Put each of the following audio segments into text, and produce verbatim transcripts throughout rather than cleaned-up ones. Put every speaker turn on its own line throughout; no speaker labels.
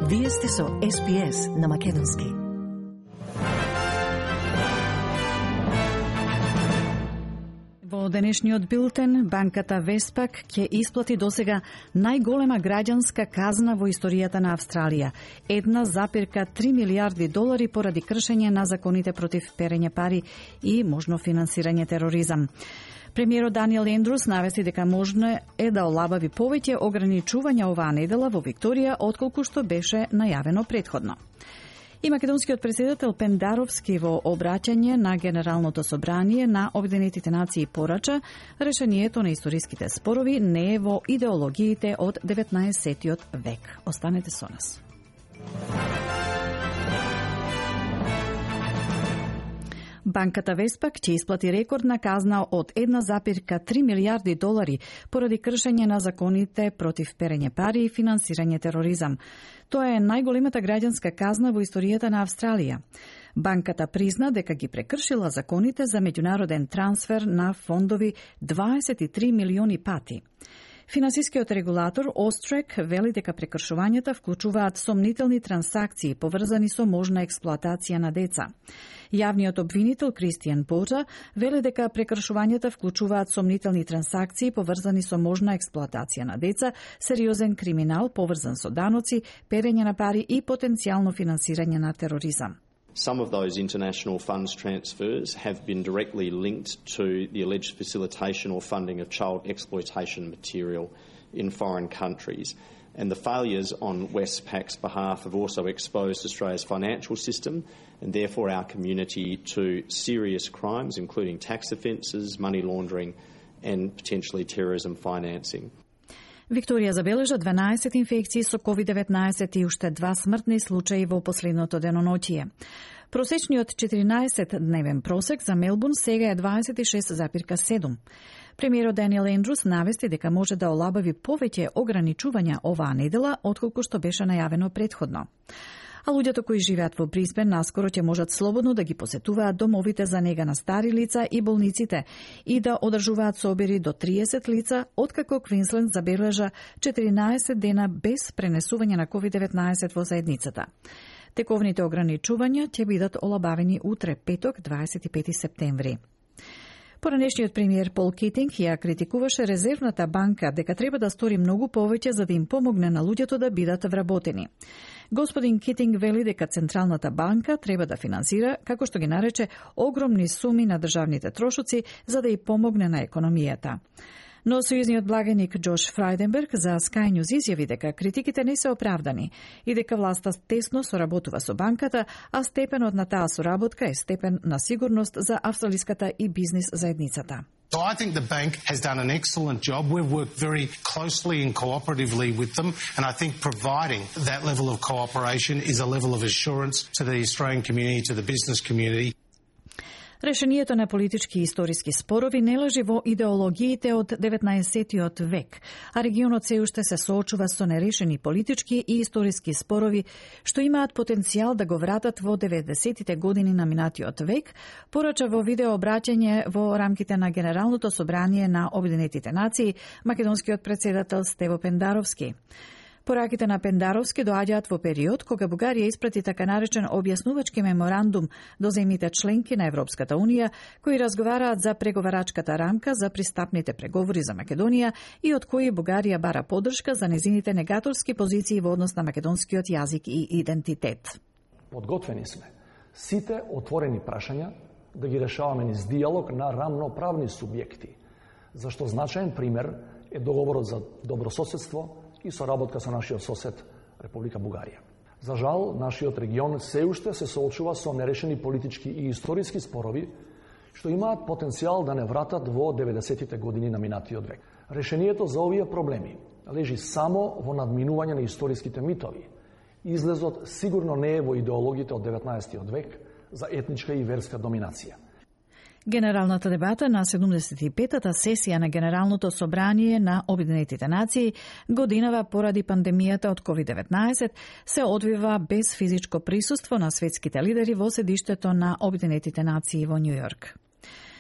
Вие сте со Ес Би Ес на Македонски. Во денешниот билтен, банката Вестпак ќе исплати досега најголема граѓанска казна во историјата на Австралија. една зарез три милијарди долари поради кршење на законите против перење пари и можно финансирање тероризам. Премиерот Даниел Ендрус навести дека можно е да олабави повеќе ограничувања оваа недела во Викторија отколку што беше најавено претходно. И македонскиот председател Пендаровски во обраќање на Генералното собрание на Обединетите нации порача решението на историските спорови не е во идеологиите од деветнаесеттиот век. Останете со нас. Банката Вестпак ќе исплати рекордна казна од една зарез три милијарди долари поради кршење на законите против перење пари и финансирање тероризам. Тоа е најголемата граѓанска казна во историјата на Австралија. Банката призна дека ги прекршила законите за меѓународен трансфер на фондови дваесет и три милиони пати. Финансискиот регулатор Острек вели дека прекршувањата вклучуваат сомнителни трансакции поврзани со можна експлоатација на деца. Јавниот обвинител Кристијан Порта вели дека прекршувањата вклучуваат сомнителни трансакции поврзани со можна експлоатација на деца, сериозен криминал поврзан со даноци, перење на пари и потенцијално финансирање на тероризам.
Some of those international funds transfers have been directly linked to the alleged facilitation or funding of child exploitation material in foreign countries. And the failures on Westpac's behalf have also exposed Australia's financial system and therefore our community to serious crimes, including tax offences, money laundering and potentially terrorism financing.
Викторија забележа дванаесет инфекции со ковид деветнаесет и уште два смртни случаи во последното деноноќие. Просечниот четиринаесет-дневен просек за Мелбурн сега е дваесет и шест зарез седум. Премиерот Даниел Ендрус навести дека може да олабави повеќе ограничувања оваа недела отколку што беше најавено претходно. А луѓето кои живеат во Брисбен наскоро ќе можат слободно да ги посетуваат домовите за нега на стари лица и болниците и да одржуваат собери до триесет лица, откако Квинсленд забележа четиринаесет дена без пренесување на ковид деветнаесет во заедницата. Тековните ограничувања ќе бидат олабавени утре, петок, дваесет и пети септември. Поранешниот премиер Пол Китинг ја критикуваше Резервната банка дека треба да стори многу повеќе за да им помогне на луѓето да бидат вработени. Господин Китинг вели дека Централната банка треба да финансира, како што ги нарече, огромни суми на државните трошоци за да ја помогне на економијата. Но сојузниот благаник Джош Фрајденберг за Sky News изјави дека критиките не се оправдани и дека власта тесно соработува со банката, а степенот на таа соработка е степен на сигурност за австралиската и бизнис заедницата.
So I think the bank has done an excellent job. We've worked very closely and cooperatively with them, and I think providing that level of cooperation is a level of assurance to the Australian community, to the business community.
Решението на политички и историски спорови не лежи во идеологиите од деветнаесеттиот век, а регионот се уште се соочува со нерешени политички и историски спорови, што имаат потенцијал да го вратат во деветдесеттите години на минатиот век, порача во видео обраќање во рамките на Генералното собрание на Обединетите нации македонскиот председател Стево Пендаровски. Пораките на Пендаровски доаѓаат во период кога Бугарија испрати така наречен објаснувачки меморандум до земјите членки на Европската Унија, кои разговараат за преговарачката рамка за пристапните преговори за Македонија и од кои Бугарија бара поддршка за незините негаторски позиции во однос на македонскиот јазик и идентитет.
Подготвени сме сите отворени прашања да ги решаваме низ диалог на рамноправни субјекти, зашто значаен пример е договорот за добрососедство и соработка со нашиот сосед Република Бугарија. За жал, нашиот регион се уште се соочува со нерешени политички и историски спорови, што имаат потенцијал да не вратат во деветдесеттите години на минатиот век. Решението за овие проблеми лежи само во надминување на историските митови. Излезот сигурно не е во идеологиите од деветнаесеттиот век за етничка и верска доминација.
Генералната дебата на седумдесет и петата сесија на Генералното собрание на Обединетите нации годинава поради пандемијата од ковид деветнаесет се одвива без физичко присуство на светските лидери во седиштето на Обединетите нации во Њујорк.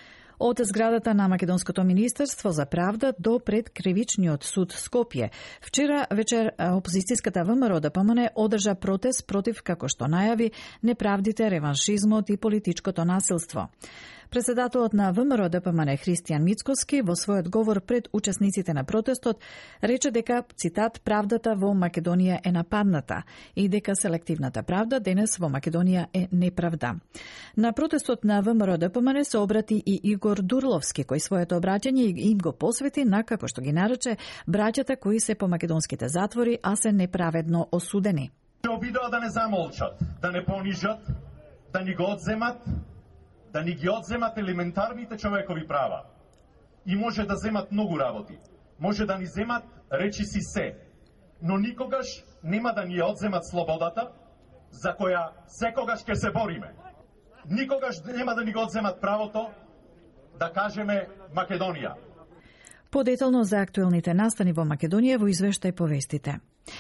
Од зградата на Македонското министерство за правда до пред кривичниот суд Скопје. Вчера вечер опозицијската ВМРО Д П М Н одржа протест против, како што најави, неправдите, реваншизмот и политичкото насилство. Председателот на ВМРО Д П М Н Христијан Мицкоски во својот говор пред учесниците на протестот рече дека, цитат, правдата во Македонија е нападната и дека селективната правда денес во Македонија е неправда. На протестот на ВМРО Д П М Н се обрати и Игор Дурловски, кој своето обраќање им го посвети на, како што ги нарече, браќата кои се по македонските затвори, а се неправедно осудени.
Се обидоа да не замолчат, да не понижат, да ни го одземат, да ни ги одземат елементарните човекови права. И може да земат многу работи. Може да ни земат речи си се. Но никогаш нема да ни одземат слободата, за која секогаш ќе се бориме. Никогаш нема да ни го одземат правото да кажеме Македонија.
Подетално за актуелните настани во Македонија во извештај повестите.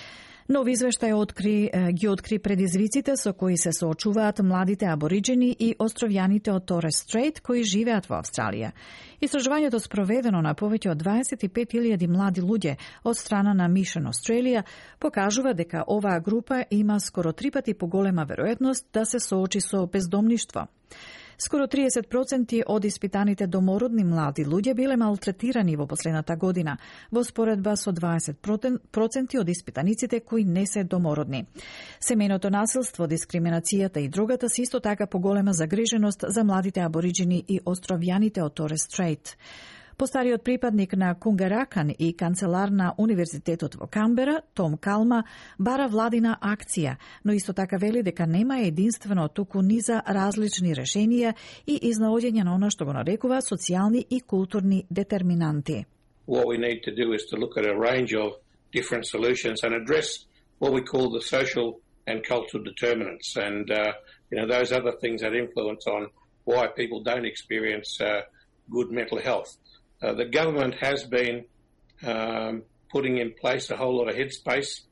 Нов извештај откри, ги откри предизвиците со кои се соочуваат младите абориджени и островјаните од Торес Стрейт кои живеат во Австралија. Истражувањето спроведено на повеќе од дваесет и пет илјади млади луѓе од страна на Mission Australia покажува дека оваа група има скоро три пати поголема веројатност да се соочи со бездомништво. Скоро триесет проценти од испитаните домородни млади луѓе биле малтретирани во последната година, во споредба со дваесет проценти од испитаниците кои не се домородни. Семејното насилство, дискриминацијата и другата се исто така поголема загриженост за младите абориджини и островјаните од Торес Стрейт. Постариот припадник на Кунгаракан и канцелар на Универзитетот во Камбера, Том Калма, бара владина акција, но исто така вели дека нема единствено, туку низа различни решенија и изнаоѓање на она што го нарекува социјални и културни детерминанти.
What we need to do is to look at a range of different solutions and address what we call the social and cultural determinants and uh, you know those other things that influence on why people don't experience uh, good mental health. Uh, the government has been um, putting in place a whole lot of headspace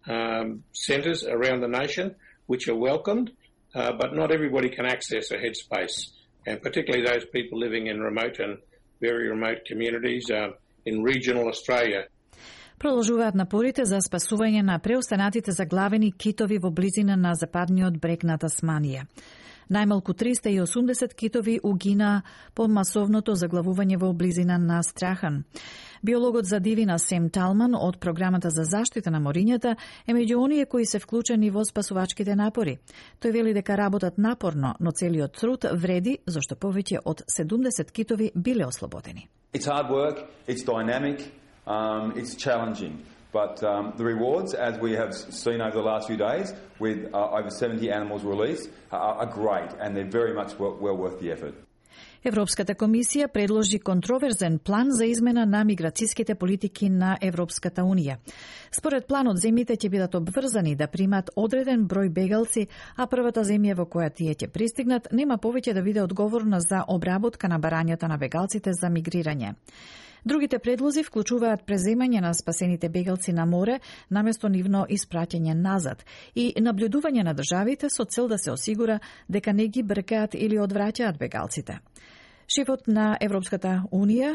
um, centres around the nation, which are welcomed, uh, but not everybody can access a headspace, and particularly those people living in remote and very remote communities uh, in regional Australia.
Продолжуваат напорите за спасување на преостанатите заглавени китови во близина на западниот брег на Тасманија. Најмалку триста и осумдесет китови угина по масовното заглавување во близина на Страхан. Биологот за дивина Сем Талман од Програмата за заштита на морињата е меѓу оние кои се вклучени во спасувачките напори. Тој вели дека работат напорно, но целиот труд вреди, зашто повеќе од седумдесет китови биле ослободени.
It's hard work, it's dynamic, um, it's challenging. But um, the rewards, as we have seen over the last few days, with uh, over seventy animals released, are, are great and they're very much well, well worth the effort.
Европската комисија предложи контроверзен план за измена на миграцијските политики на Европската унија. Според планот, земјите ќе бидат обврзани да примат одреден број бегалци, а првата земја во која тие ќе пристигнат нема повеќе да биде одговорна за обработка на барањата на бегалците за мигрирање. Другите предлози вклучуваат преземање на спасените бегалци на море наместо нивно испраќање назад и наблюдување на државите со цел да се осигура дека не ги бркаат или одвраќаат бегалците. Шефот на Европската унија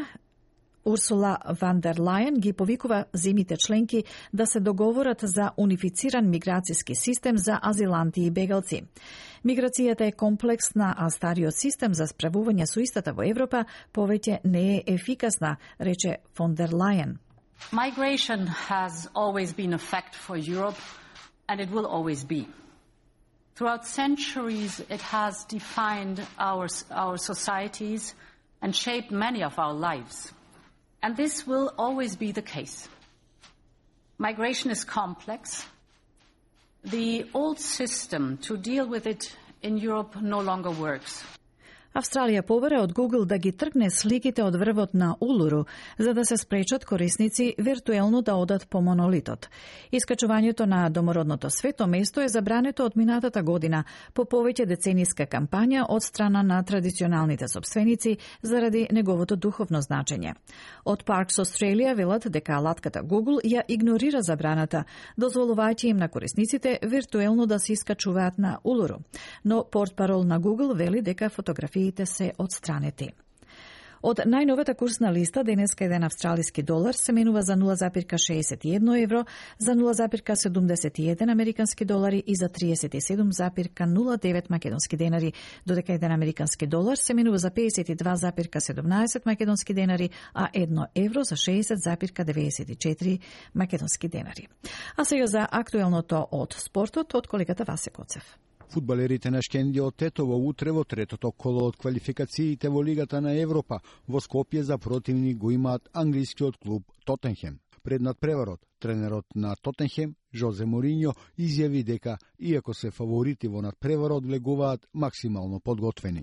Урсула ван дер Лајен ги повикува земјите членки да се договорат за унифициран миграцијски систем за азиланти и бегалци. Миграцијата е комплексна, а стариот систем за справување со истата во Европа повеќе не е ефикасна, рече фон дер Лајен.
Migration has always been a fact for Europe, and it will always be. Throughout centuries, it has defined our, our societies and shaped many of our lives. And this will always be the case. Migration is complex. The old system to deal with it in Europe no longer works.
Австралија побара од Google да ги тргне сликите од врвот на Улуру, за да се спречат корисници виртуелно да одат по монолитот. Искачувањето на домородното свето место е забрането од минатата година по повеќе децениска кампања од страна на традиционалните сопственици заради неговото духовно значење. Од Parks Australia велат дека алатката Google ја игнорира забраната, дозволувајќи им на корисниците виртуелно да се искачуваат на Улуру. Но портпарол на Google вели дека фотографиите се одстранети. Од најновата курсна листа, денеска еден австралиски долар се менува за нула запирка шеесет и едно евро, за нула запирка седумдесет и еден американски долари и за триесет и седум запирка нула девет македонски денари, додека еден американски долар се менува за пеесет и два запирка седумнаесет македонски денари, а едно евро за шеесет запирка деветдесет и четири македонски денари. А сега за актуелното од спортот од колегата Васе Коцев.
Фудбалерите на Шкендија од Тетово утре во третото коло од квалификациите во Лигата на Европа во Скопје за противник го имаат англискиот клуб Тотенхем. Пред надпреварот, тренерот на Тотенхем, Жозе Мориньо, изјави дека, иако се фаворити во надпреварот, влегуваат максимално подготвени.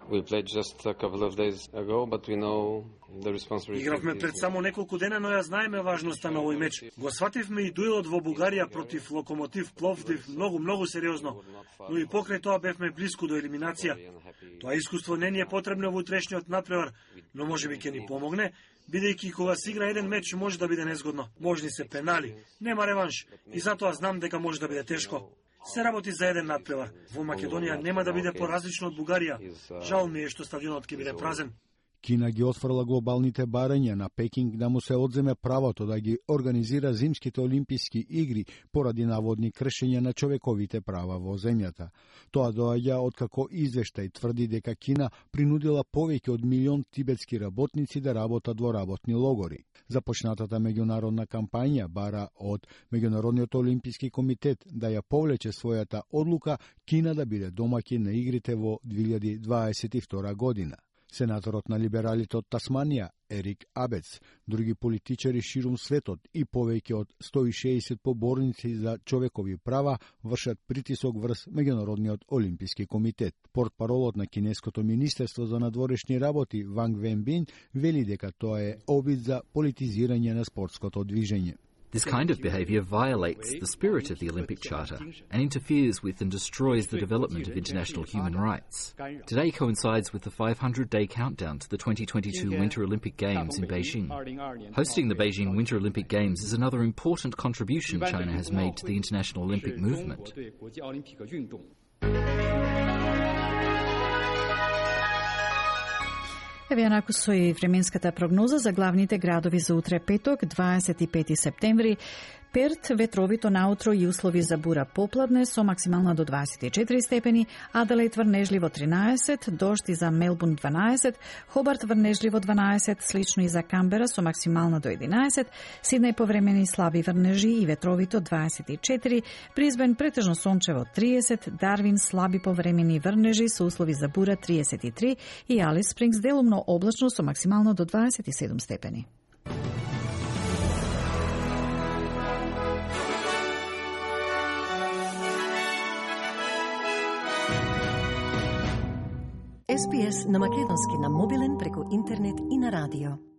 Игравме пред само неколку дена, но ја знаеме важноста на овој меч. Го свативме и дуелот во Бугарија против Локомотив Пловдив многу, многу сериозно, но и покрај тоа бевме блиску до елиминација. Тоа искуство не ни е потребно во утрешниот надпревар, но можеби ќе ни помогне, бидејќи кога се игра еден меч може да биде незгодно. Можни се пенали, нема реванш, и затоа знам дека може да биде тешко. Се работи за еден надпревар. Во Македонија нема да биде поразлично од Бугарија. Жал ми е што стадионот ќе биде празен.
Кина ги отфрла глобалните барања на Пекинг да му се одземе правото да ги организира зимските олимписки игри поради наводни кршења на човековите права во земјата. Тоа доаѓа откако извештај тврди дека Кина принудила повеќе од милион тибетски работници да работат во работни логори. Започнатата меѓународна кампања бара од Меѓународниот олимписки комитет да ја повлече својата одлука Кина да биде домаќин на игрите во две илјади дваесет и втора година. Сенаторот на либералите од Тасманија, Ерик Абец, други политичари ширум светот и повеќе од сто и шеесет поборници за човекови права вршат притисок врз Меѓународниот олимписки комитет. Портпаролот на Кинеското министерство за надворешни работи Ванг Венбин вели дека тоа е обид за политизирање на спортското движење.
This kind of behaviour violates the spirit of the Olympic Charter and interferes with and destroys the development of international human rights. Today coincides with the five hundred day countdown to the twenty twenty-two Winter Olympic Games in Beijing. Hosting the Beijing Winter Olympic Games is another important contribution China has made to the international Olympic movement.
Еве јанаку со и временската прогноза за главните градови за утре петок, дваесет и пети септември. Перт, ветровито наутро и услови за бура попладне со максимална до дваесет и четири степени, Аделаид врнежливо тринаесет, дожди за Мелбурн дванаесет, Хобарт врнежливо дванаесет, слично и за Камбера со максимална до единаесет, Сиднеј повремени слаби врнежи и ветровито дваесет и четири, Бризбен претежно сончево триесет, Дарвин слаби повремени врнежи со услови за бура триесет и три и Алис Спрингс делумно облачно со максимално до дваесет и седум степени.
Ес Би Ес на македонски на мобилен преку интернет и на радио.